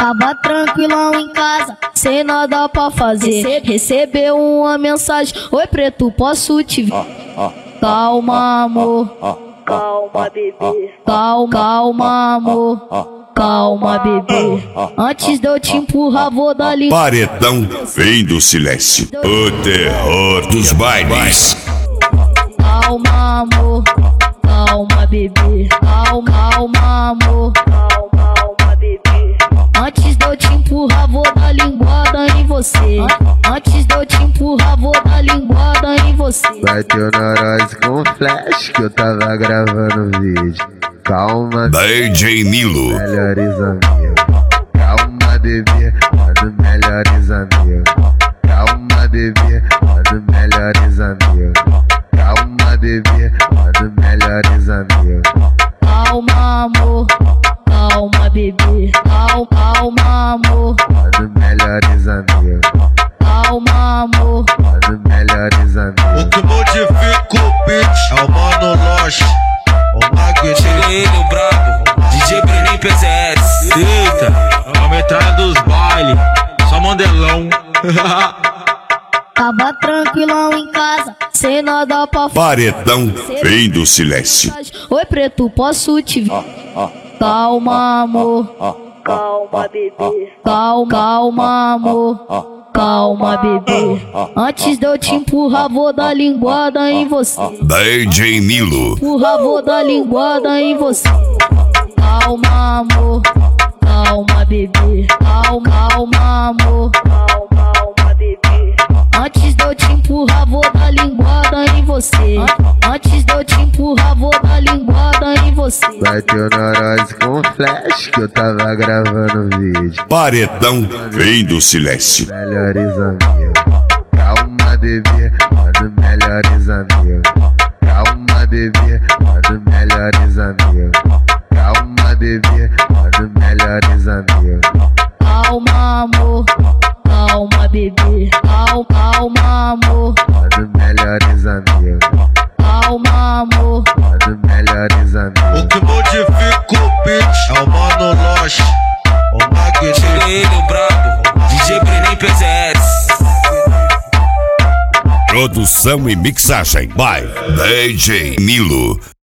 Tava tranquilão em casa, sem nada pra fazer. Recebeu uma mensagem: oi preto, posso te ver? Calma amor, Calma, bebê. calma amor, calma bebê. Antes de eu te empurrar vou dar licença. Paredão vem do silêncio, o terror dos bailes. Calma amor, calma bebê. Calma amor, Calma, bebê. antes de eu te empurrar vou dar linguada em você. Antes de eu te empurrar vou dar linguada em você. Bateu na nós com flash que eu tava gravando vídeo. Calma, DJ Nilo, melhores amigos. Calma, bebê, mano, melhores amigos. Calma, bebê, mano, melhores amigos. Calma, bebê, mano, melhores amigos. Calma amor, calma bebê. Calma amor, Mano, melhores amigos. calma amor. Mano, melhores amigos. O que modifica o beat é o Mano Loche, o Magneto. Ele, o brabo, DJ Brenin PZS. Eita, a metade dos bailes, só mandelão. Tava tranquilão em casa, sem nada pra fazer. paredão vem do silêncio. Oi preto, posso te ver? Calma amor, Calma, bebê. calma amor, calma bebê. Antes de eu te empurrar vou dar linguada em você. DJ Nilo, Empurrar vou dar linguada em você. Calma amor, calma bebê. Calma amor, Calma, bebê. antes de eu te empurrar vou dar linguada em você. Antes de eu te empurrar vou dar linguada em você. Bateu na nós com flash que eu tava gravando vídeo. paredão vem do silêncio. Melhores amigos. Calma, bebê, mano, melhores amigos. Calma, bebê, mano, melhores amigos. Calma, bebê, mano, melhores amigos. Calma amor, calma bebê. Calma amor, Mano, melhores amigos. calma amor. Mano, melhores O amigos. que modifica o beat é o Mano Loche, o Magneto. Ele, o brabo, DJ Brenin PZS. Produção e mixagem by DJ Nilo.